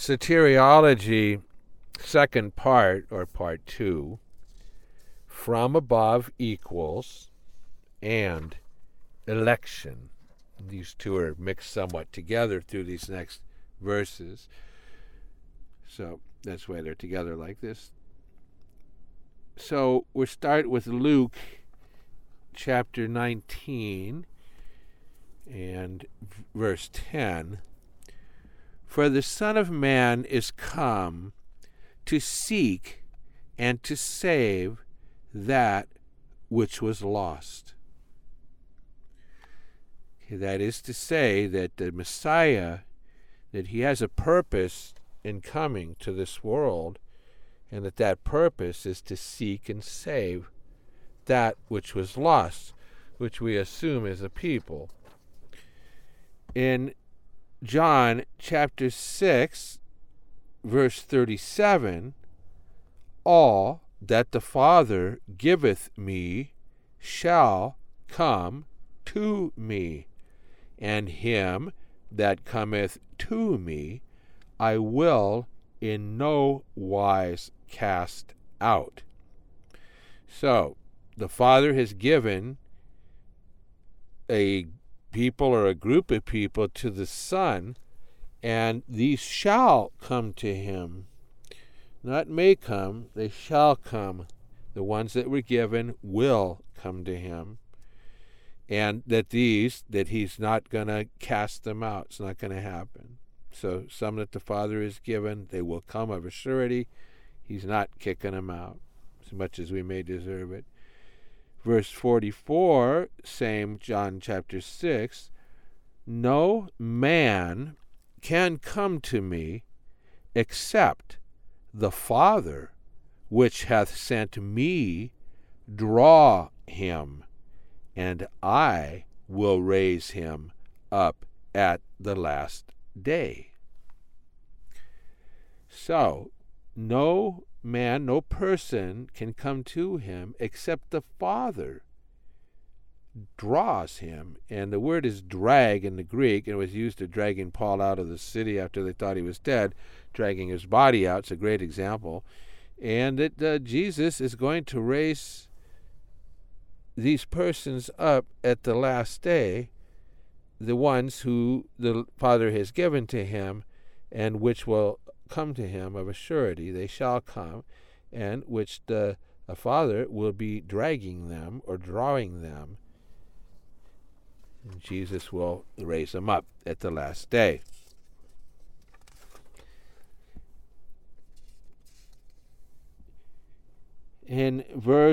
Soteriology, second part, or part 2, from above equals and election. These two are mixed somewhat together through these next verses. So that's why they're together like this. So we'll start with Luke chapter 19 and verse 10. For the Son of Man is come to seek and to save that which was lost. That is to say that the Messiah, that he has a purpose in coming to this world, and that purpose is to seek and save that which was lost, which we assume is a people. In John chapter 6, verse 37, all that the Father giveth me shall come to me, and him that cometh to me I will in no wise cast out. So, the Father has given a people or a group of people to the Son, and these shall come to him. Not may come, they shall come. The ones that were given will come to him. And that he's not going to cast them out. It's not going to happen. So some that the Father has given, they will come of a surety. He's not kicking them out, as much as we may deserve it. Verse 44, same John chapter 6, no man can come to me except the Father which hath sent me draw him, and I will raise him up at the last day. So, no man, no person can come to him except the Father draws him. And the word is drag in the Greek, and it was used to dragging Paul out of the city after they thought he was dead, dragging his body out. It's a great example. And that Jesus is going to raise these persons up at the last day, the ones who the Father has given to him, and which will come to him of a surety. They shall come, and which the Father will be dragging them or drawing them. And Jesus will raise them up at the last day. In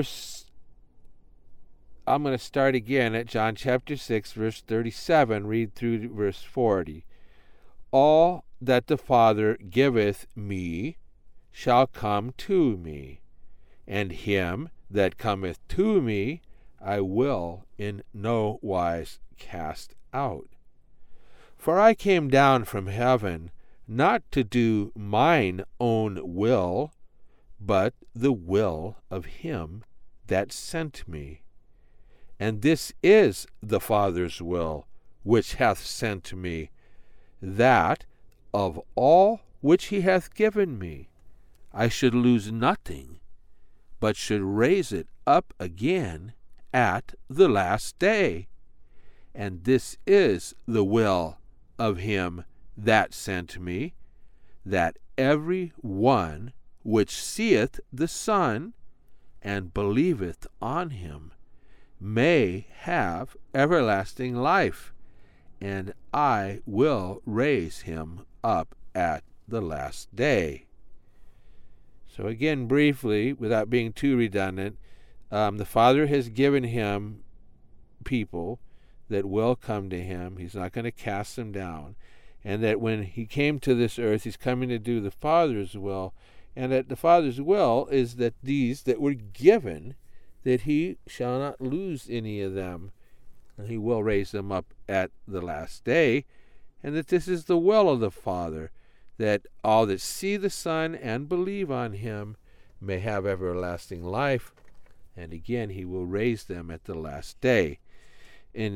I'm going to start again at John chapter 6, verse 37, read through verse 40. All that the Father giveth me shall come to me, and him that cometh to me I will in no wise cast out. For I came down from heaven not to do mine own will, but the will of him that sent me. And this is the Father's will, which hath sent me, that of all which he hath given me I should lose nothing, but should raise it up again at the last day. And this is the will of him that sent me, that every one which seeth the Son and believeth on him may have everlasting life, and I will raise him up at the last day. So again, briefly, without being too redundant, the Father has given him people that will come to him. He's not going to cast them down. And that when he came to this earth, he's coming to do the Father's will. And that the Father's will is that these that were given, that he shall not lose any of them, and he will raise them up at the last day, and that this is the will of the Father, that all that see the Son and believe on him may have everlasting life, and again he will raise them at the last day. In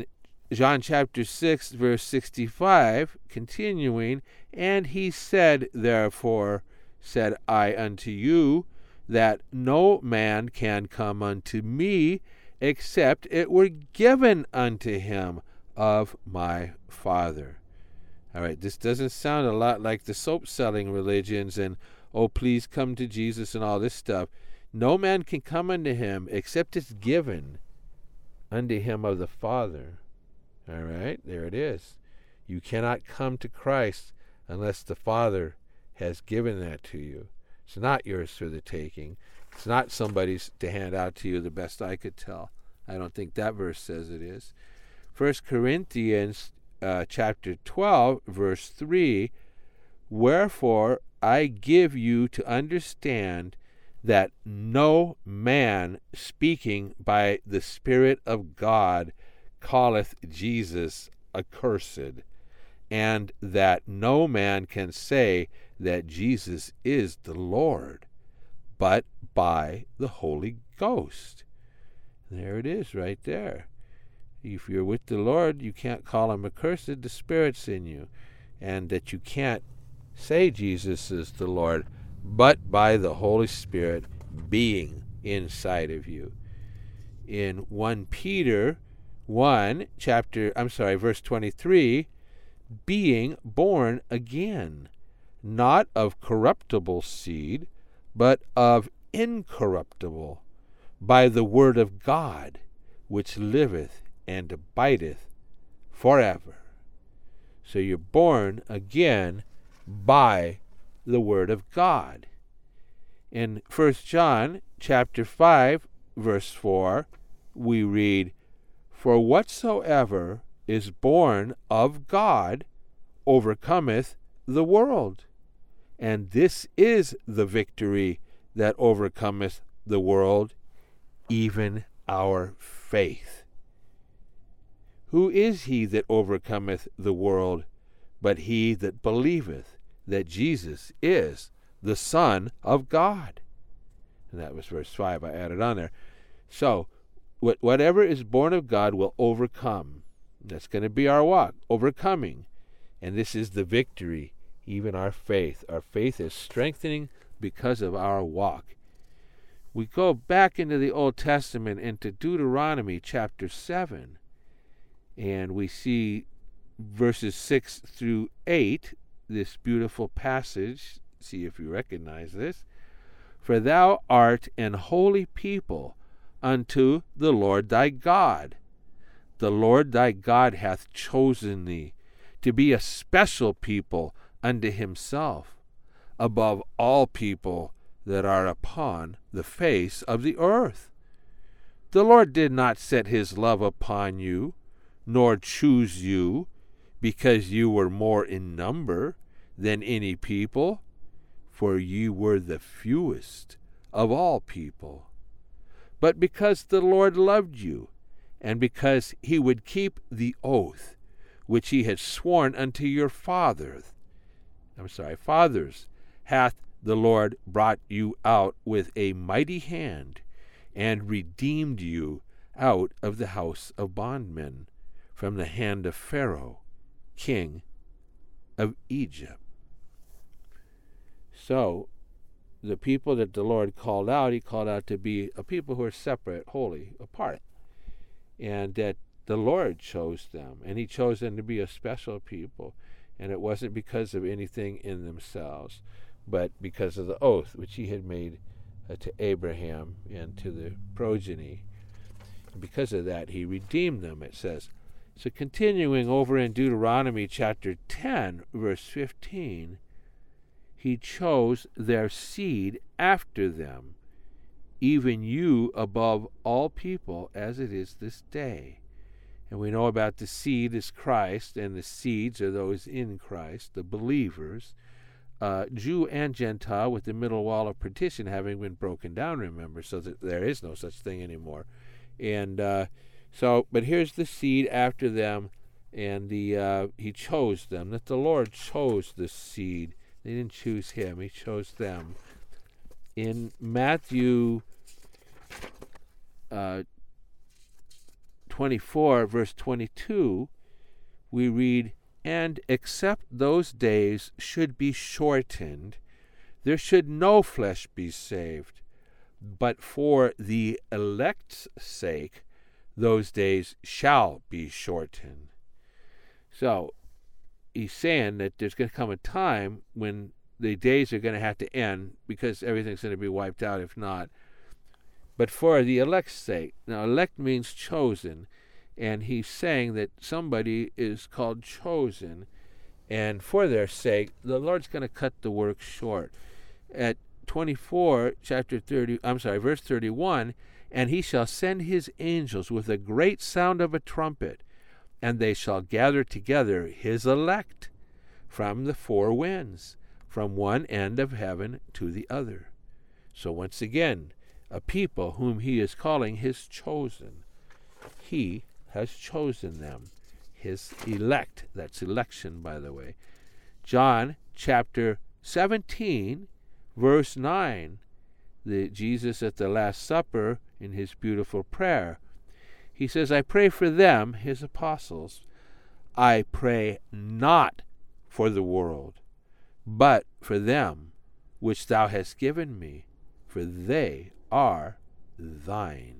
John chapter 6, verse 65, continuing, and he said, therefore, said I unto you, that no man can come unto me, except it were given unto him of my Father. All right, this doesn't sound a lot like the soap-selling religions and, oh, please come to Jesus and all this stuff. No man can come unto him except it's given unto him of the Father. All right, there it is. You cannot come to Christ unless the Father has given that to you. It's not yours for the taking. It's not somebody's to hand out to you, the best I could tell. I don't think that verse says it is. 1 Corinthians chapter 12, verse 3, wherefore I give you to understand that no man speaking by the Spirit of God calleth Jesus accursed, and that no man can say that Jesus is the Lord, but by the Holy Ghost. There it is right there. If you're with the Lord, you can't call him accursed. The Spirit's in you. And that you can't say Jesus is the Lord, but by the Holy Spirit being inside of you. In 1 Peter 1, verse 23, being born again, not of corruptible seed, but of incorruptible, by the word of God, which liveth and abideth forever. So you're born again by the word of God. In 1 John chapter 5, verse 4, we read, for whatsoever is born of God overcometh the world. And this is the victory that overcometh the world, even our faith. Who is he that overcometh the world, but he that believeth that Jesus is the Son of God? And that was verse 5 I added on there. So, whatever is born of God will overcome. That's going to be our walk, overcoming. And this is the victory, even our faith. Our faith is strengthening because of our walk. We go back into the Old Testament, into Deuteronomy chapter 7, and we see verses 6 through 8, this beautiful passage. See if you recognize this. For thou art an holy people unto the Lord thy God. The Lord thy God hath chosen thee to be a special people unto himself, above all people that are upon the face of the earth. The Lord did not set his love upon you, nor choose you, because you were more in number than any people, for ye were the fewest of all people. But because the Lord loved you, and because he would keep the oath which he had sworn unto your fathers, hath the Lord brought you out with a mighty hand, and redeemed you out of the house of bondmen, from the hand of Pharaoh, king of Egypt. So, the people that the Lord called out, he called out to be a people who are separate, holy, apart. And that the Lord chose them, and he chose them to be a special people. And it wasn't because of anything in themselves, but because of the oath which he had made to Abraham and to the progeny. And because of that, he redeemed them, it says. So continuing over in Deuteronomy chapter 10, verse 15, he chose their seed after them, even you above all people, as it is this day. And we know about the seed is Christ, and the seeds are those in Christ, the believers, Jew and Gentile, with the middle wall of partition having been broken down, remember, so that there is no such thing anymore. And but here's the seed after them, and he chose them, that the Lord chose the seed. They didn't choose him, he chose them. In Matthew 24, verse 22, we read, "And except those days should be shortened, there should no flesh be saved. But for the elect's sake, those days shall be shortened." So he's saying that there's going to come a time when the days are going to have to end because everything's going to be wiped out if not. But for the elect's sake. Now, elect means chosen. And he's saying that somebody is called chosen. And for their sake, the Lord's going to cut the work short. At 24, verse 31, "And he shall send his angels with a great sound of a trumpet, and they shall gather together his elect from the four winds, from one end of heaven to the other." So once again, a people whom he is calling his chosen. He has chosen them, his elect. That's election, by the way. John chapter 17, verse 9, Jesus at the Last Supper in his beautiful prayer. He says, "I pray for them," his apostles. "I pray not for the world, but for them which thou hast given me, for they are thine."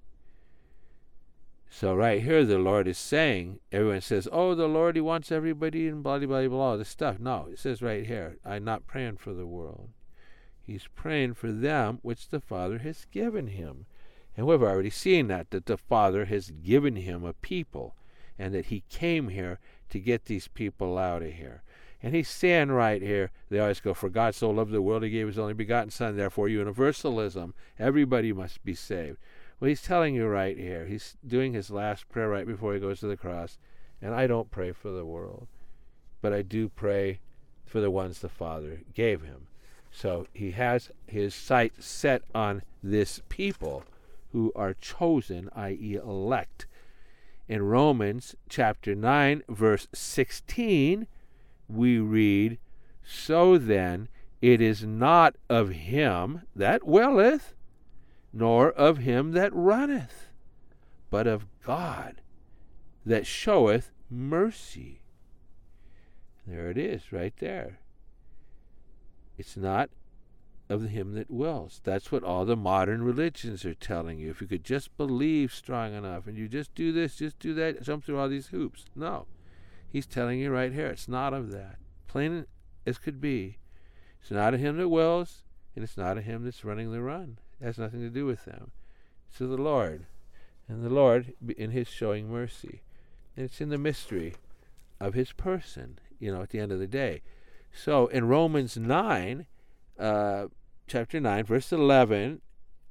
So right here the Lord is saying, everyone says, "Oh, the Lord, he wants everybody and blah, blah, blah, blah, this stuff." No, it says right here, I'm not praying for the world. He's praying for them which the Father has given him. And we've already seen that the Father has given him a people, and that he came here to get these people out of here. And he's saying right here, they always go, "For God so loved the world, he gave his only begotten Son." Therefore, universalism, everybody must be saved. Well, he's telling you right here, he's doing his last prayer right before he goes to the cross, and I don't pray for the world, but I do pray for the ones the Father gave him. So he has his sight set on this people who are chosen, i.e. elect. In Romans chapter 9, verse 16, we read, "So then it is not of him that willeth, nor of him that runneth, but of God that showeth mercy." There it is, right there. It's not of him that wills. That's what all the modern religions are telling you. If you could just believe strong enough, and you just do this, just do that, jump through all these hoops. No. He's telling you right here, it's not of that. Plain as could be. It's not of him that wills, and it's not of him that's running the run. It has nothing to do with them. It's of the Lord. And the Lord in his showing mercy. And it's in the mystery of his person, at the end of the day. So in Romans 9, chapter 9, verse 11,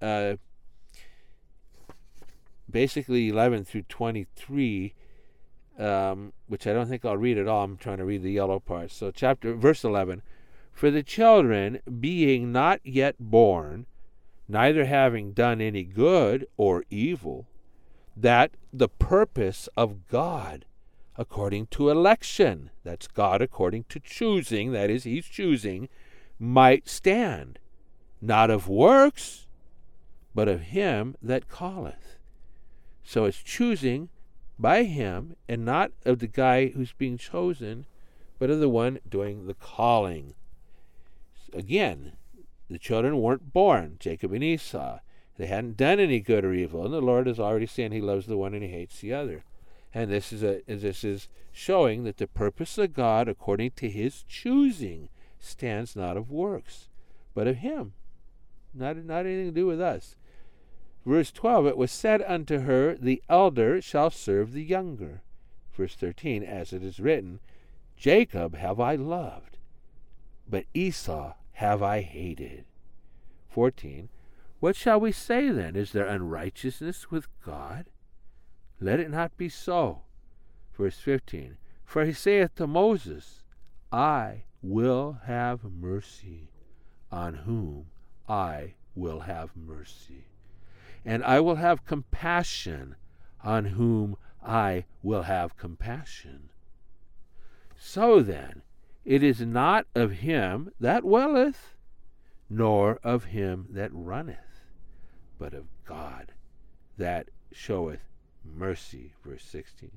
basically 11 through 23, which I don't think I'll read at all. I'm trying to read the yellow part. So verse 11, "For the children, being not yet born, neither having done any good or evil, that the purpose of God according to election," that's God according to choosing, that is, he's choosing, "might stand, not of works, but of him that calleth." So it's choosing by him, and not of the guy who's being chosen, but of the one doing the calling. Again, the children weren't born, Jacob and Esau. They hadn't done any good or evil, and the Lord is already saying he loves the one and he hates the other. And this is showing that the purpose of God, according to his choosing, stands not of works, but of him. Not anything to do with us. Verse 12, "It was said unto her, the elder shall serve the younger." Verse 13, "As it is written, Jacob have I loved, but Esau have I hated." 14, "What shall we say then? Is there unrighteousness with God? Let it not be so." Verse 15, "For he saith to Moses, I will have mercy on whom I will have mercy, and I will have compassion on whom I will have compassion. So then, it is not of him that willeth, nor of him that runneth, but of God that showeth mercy. Verse 16.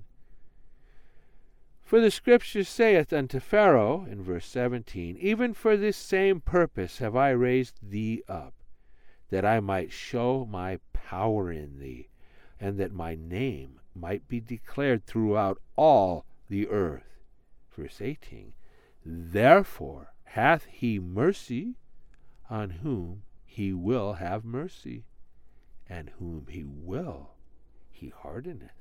For the Scripture saith unto Pharaoh, in verse 17, even for this same purpose have I raised thee up, that I might show my power in thee, and that my name might be declared throughout all the earth. Verse 18. Therefore hath he mercy on whom he will have mercy, and whom he will he hardeneth.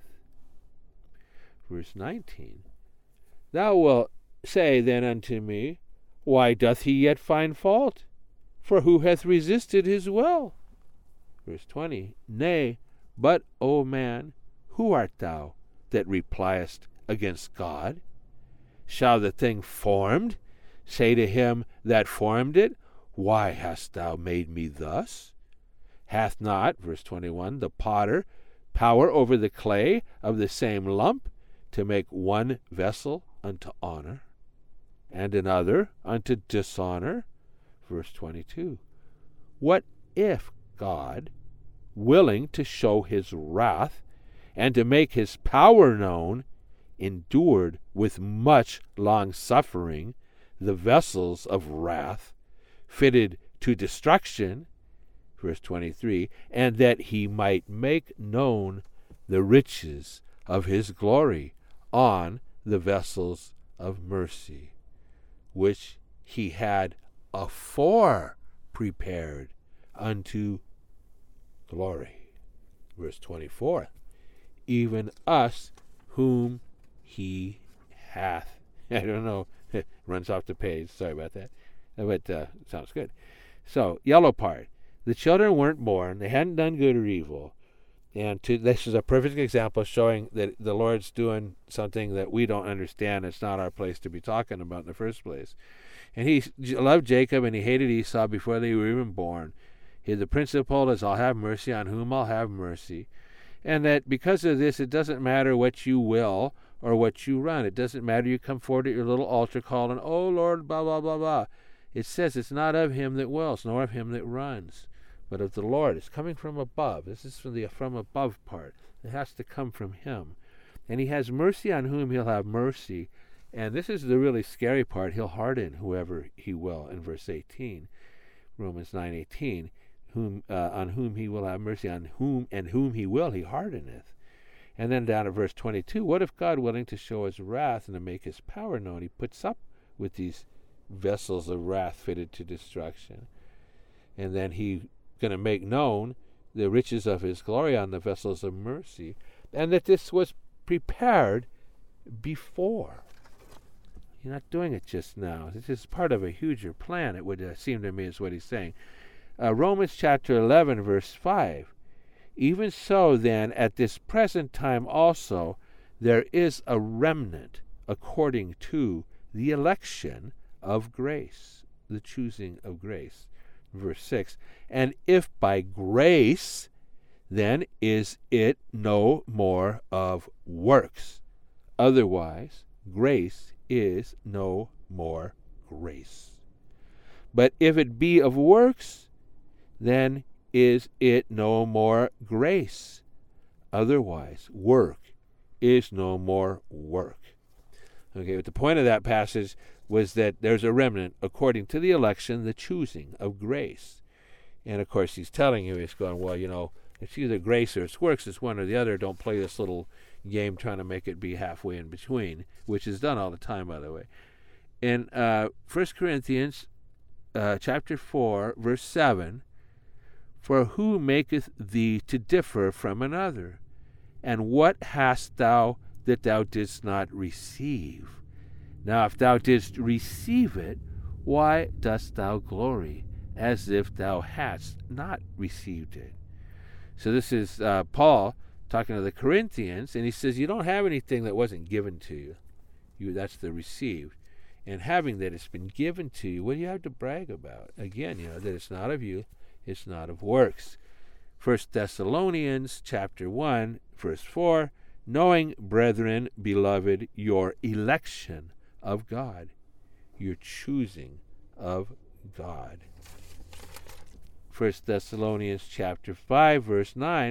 Verse 19. Thou wilt say then unto me, why doth he yet find fault? For who hath resisted his will? Verse 20. Nay, but, O man, who art thou that repliest against God? Shall the thing formed say to him that formed it, why hast thou made me thus? Hath not, verse 21, the potter power over the clay of the same lump, to make one vessel unto honor, and another unto dishonor? Verse 22. What if God, willing to show his wrath, and to make his power known, endured with much long-suffering the vessels of wrath, fitted to destruction? Verse 23. And that he might make known the riches of his glory on the vessels of mercy, which he had afore prepared unto glory. Verse 24. Even us whom he hath. I don't know, it runs off the page, sorry about that, but sounds good. So, yellow part. The children weren't born, they hadn't done good or evil, and this is a perfect example showing that the Lord's doing something that we don't understand. It's not our place to be talking about in the first place. And he loved Jacob and he hated Esau before they were even born. The principle is, I'll have mercy on whom I'll have mercy. And that because of this, it doesn't matter what you will or what you run. It doesn't matter you come forward at your little altar call and, oh Lord, blah, blah, blah, blah. It says it's not of him that wills, nor of him that runs, but of the Lord. It's coming from above. This is from above part. It has to come from him. And he has mercy on whom he'll have mercy. And this is the really scary part. He'll harden whoever he will in verse 18. Romans 9:18. On whom he will have mercy, on whom he will he hardeneth. And then down at verse 22, what if God, willing to show his wrath and to make his power known, he puts up with these vessels of wrath fitted to destruction? And then he going to make known the riches of his glory on the vessels of mercy, and that this was prepared before. You're not doing it just now. This is part of a huger plan, it would seem to me, is what he's saying. Romans chapter 11, verse 5. Even so, then, at this present time also, there is a remnant according to the election of grace, the choosing of grace. Verse 6. And if by grace, then is it no more of works. Otherwise, grace is no more grace. But if it be of works, then is it no more grace. Otherwise, work is no more work. Okay, but the point of that passage was that there's a remnant according to the election, the choosing of grace. And of course, he's telling you, he's going, well, you know, it's either grace or it's works, it's one or the other. Don't play this little game trying to make it be halfway in between, which is done all the time, by the way. In 1 Corinthians chapter 4, verse 7, for who maketh thee to differ from another? And what hast thou that thou didst not receive? Now if thou didst receive it, why dost thou glory, as if thou hadst not received it? So this is Paul talking to the Corinthians, and he says, you don't have anything that wasn't given to you. That's the received. And having that it's been given to you, what do you have to brag about? Again, you know, that it's not of you, it's not of works. 1 Thessalonians chapter 1, verse 4, knowing, brethren, beloved, your election of God, your choosing of God. 1 Thessalonians chapter 5, verse 9,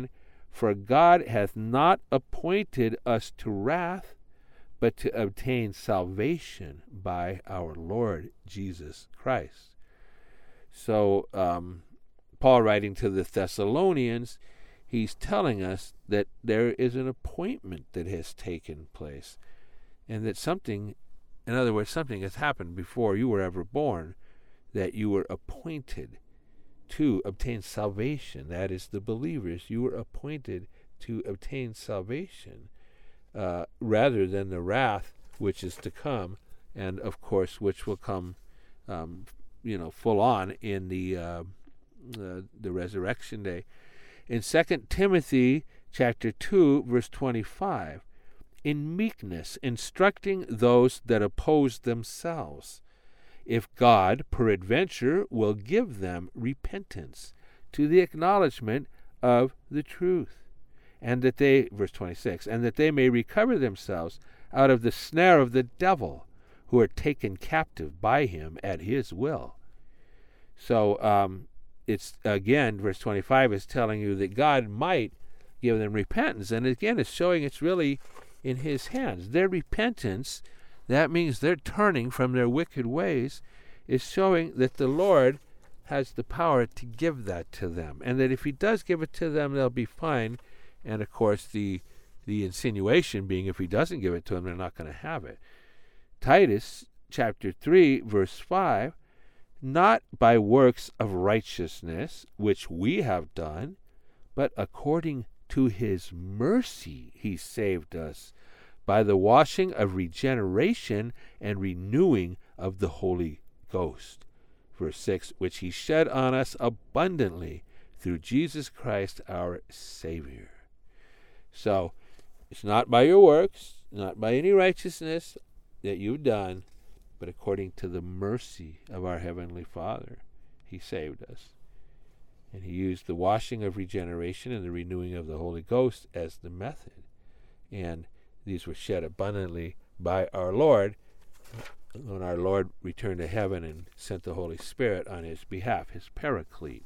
For God hath not appointed us to wrath, but to obtain salvation by our Lord Jesus Christ. So, Paul, writing to the Thessalonians, he's telling us that there is an appointment that has taken place, and that something, in other words, something has happened before you were ever born, that you were appointed to obtain salvation. That is, the believers, you were appointed to obtain salvation, rather than the wrath which is to come, and of course which will come, full on in the resurrection day. In 2 Timothy chapter 2, verse 25, in meekness instructing those that oppose themselves, if God peradventure will give them repentance to the acknowledgement of the truth, and that they, verse 26, and that they may recover themselves out of the snare of the devil, who are taken captive by him at his will. So it's, again, verse 25 is telling you that God might give them repentance, and again it's showing it's really in his hands. Their repentance, that means they're turning from their wicked ways, is showing that the Lord has the power to give that to them, and that if he does give it to them, they'll be fine. And of course the insinuation being, if he doesn't give it to them, they're not going to have it. Titus chapter 3, verse 5, not by works of righteousness which we have done, but according to his mercy he saved us by the washing of regeneration and renewing of the Holy Ghost. Verse 6, which he shed on us abundantly through Jesus Christ our Savior. So, it's not by your works, not by any righteousness that you've done, but according to the mercy of our Heavenly Father, he saved us. And he used the washing of regeneration and the renewing of the Holy Ghost as the method. And these were shed abundantly by our Lord when our Lord returned to heaven and sent the Holy Spirit on his behalf, his paraclete.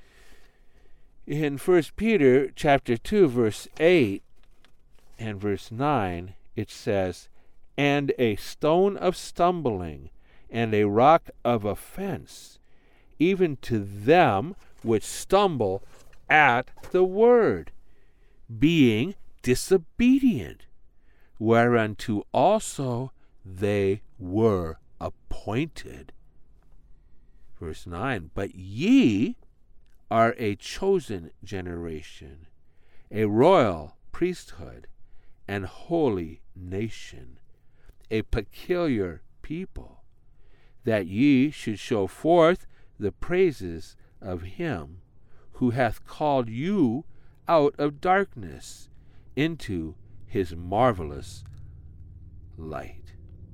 In 1 Peter chapter 2, verse 8 and verse 9, it says, and a stone of stumbling and a rock of offense, even to them which stumble at the word, being disobedient, whereunto also they were appointed. Verse 9, but ye are a chosen generation, a royal priesthood, and holy nation, a peculiar people, that ye should show forth the praises of him who hath called you out of darkness into his marvelous light.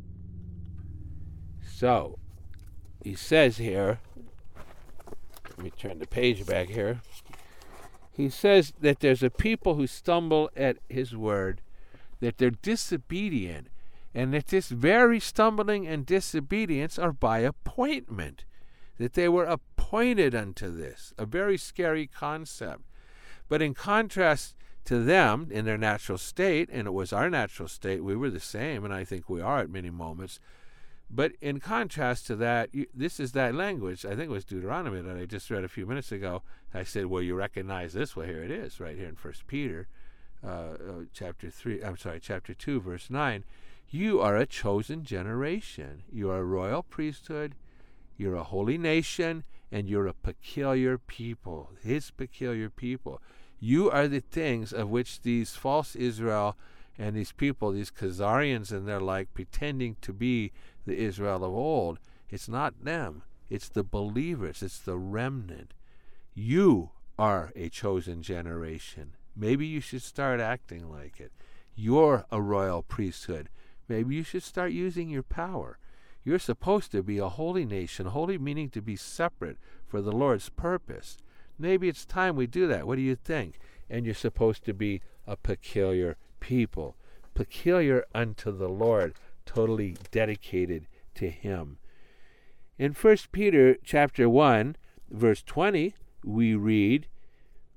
So, he says here, let me turn the page back here. He says that there's a people who stumble at his word, that they're disobedient, and that this very stumbling and disobedience are by appointment, that they were appointed unto this, a very scary concept. But in contrast to them in their natural state, and it was our natural state, we were the same, and I think we are at many moments. But in contrast to that, this is that language, I think it was Deuteronomy that I just read a few minutes ago. I said, well, you recognize this? Well, here it is, right here in 1 Peter chapter 2, verse 9. You are a chosen generation. You are a royal priesthood. You're a holy nation, and you're a peculiar people, his peculiar people. You are the things of which these false Israel and these people, these Khazarians and their like, pretending to be the Israel of old, it's not them. It's the believers. It's the remnant. You are a chosen generation. Maybe you should start acting like it. You're a royal priesthood. Maybe you should start using your power. You're supposed to be a holy nation, holy meaning to be separate for the Lord's purpose. Maybe it's time we do that. What do you think? And you're supposed to be a peculiar people, peculiar unto the Lord, totally dedicated to him. In 1 Peter chapter 1, verse 20, we read,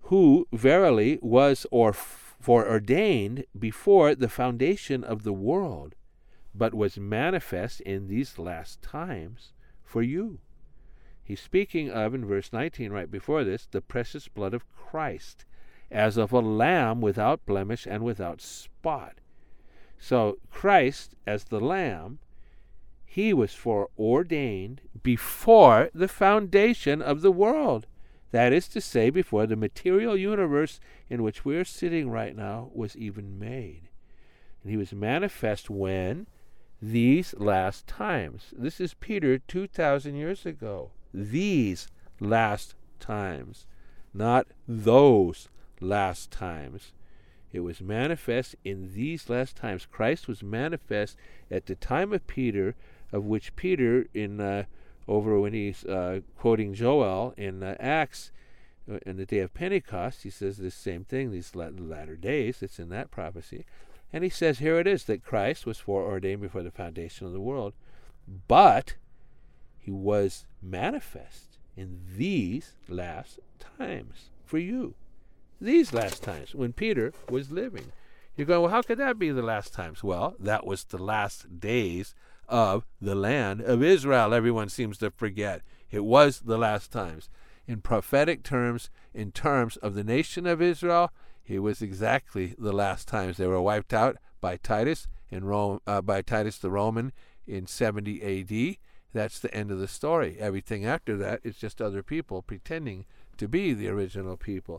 who verily was foreordained before the foundation of the world, but was manifest in these last times for you. He's speaking of, in verse 19, right before this, the precious blood of Christ, as of a lamb without blemish and without spot. So Christ, as the lamb, he was foreordained before the foundation of the world. That is to say, before the material universe in which we are sitting right now was even made. And he was manifest when? These last times. This is Peter 2,000 years ago. These last times, not those last times. It was manifest in these last times. Christ was manifest at the time of Peter, of which Peter, over when he's quoting Joel in Acts, in the day of Pentecost, he says the same thing, these latter days. It's in that prophecy. And he says, here it is, that Christ was foreordained before the foundation of the world, but he was manifest in these last times for you. These last times, when Peter was living. You're going, well, how could that be the last times? Well, that was the last days of the land of Israel. Everyone seems to forget. It was the last times. In prophetic terms, in terms of the nation of Israel, it was exactly the last times. They were wiped out by Titus in Rome, by Titus the Roman in 70 A.D. That's the end of the story. Everything after that is just other people pretending to be the original people.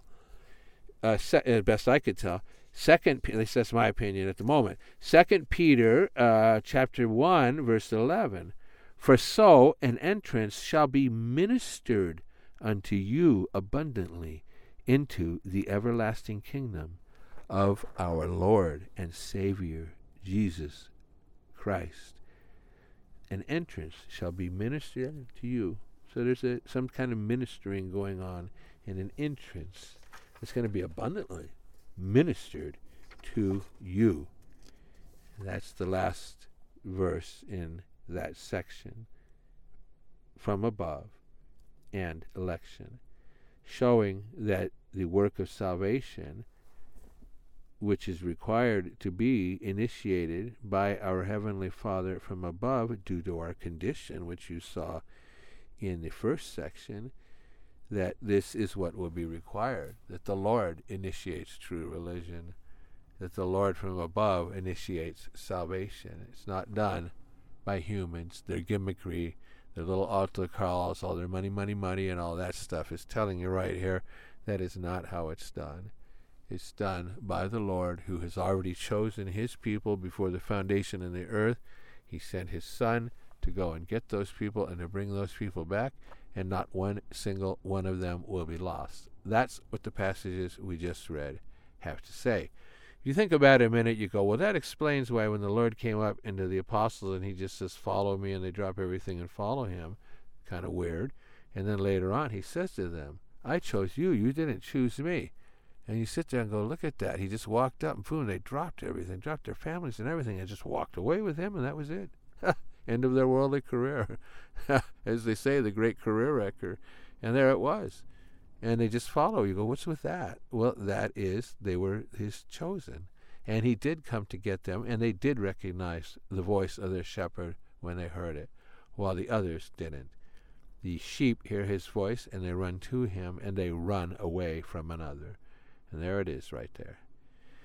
Best I could tell. At least that's my opinion at the moment. 2 Peter chapter 1, verse 11. For so an entrance shall be ministered unto you abundantly into the everlasting kingdom of our Lord and Savior Jesus Christ. An entrance shall be ministered to you. So there's some kind of ministering going on, and an entrance is going to be abundantly ministered to you. That's the last verse in that section. From above and election, showing that the work of salvation, which is required to be initiated by our Heavenly Father from above due to our condition, which you saw in the first section, that this is what will be required, that the Lord initiates true religion, that the Lord from above initiates salvation. It's not done by humans, their gimmickry, their little altar calls, all their money, money, money, and all that stuff is telling you right here that is not how it's done. It's done by the Lord, who has already chosen his people before the foundation of the earth. He sent his Son to go and get those people and to bring those people back, and not one single one of them will be lost. That's what the passages we just read have to say. If you think about it a minute, you go, well, that explains why when the Lord came up into the apostles and he just says, follow me, and they drop everything and follow him, kind of weird. And then later on he says to them, I chose you, you didn't choose me. And you sit there and go, look at that. He just walked up and boom, they dropped everything, dropped their families and everything, and just walked away with him, and that was it. End of their worldly career. As they say, the great career wrecker. And there it was. And they just follow. You go, what's with that? Well, that is, they were his chosen. And he did come to get them, and they did recognize the voice of their shepherd when they heard it, while the others didn't. The sheep hear his voice, and they run to him, and they run away from another. And there it is right there.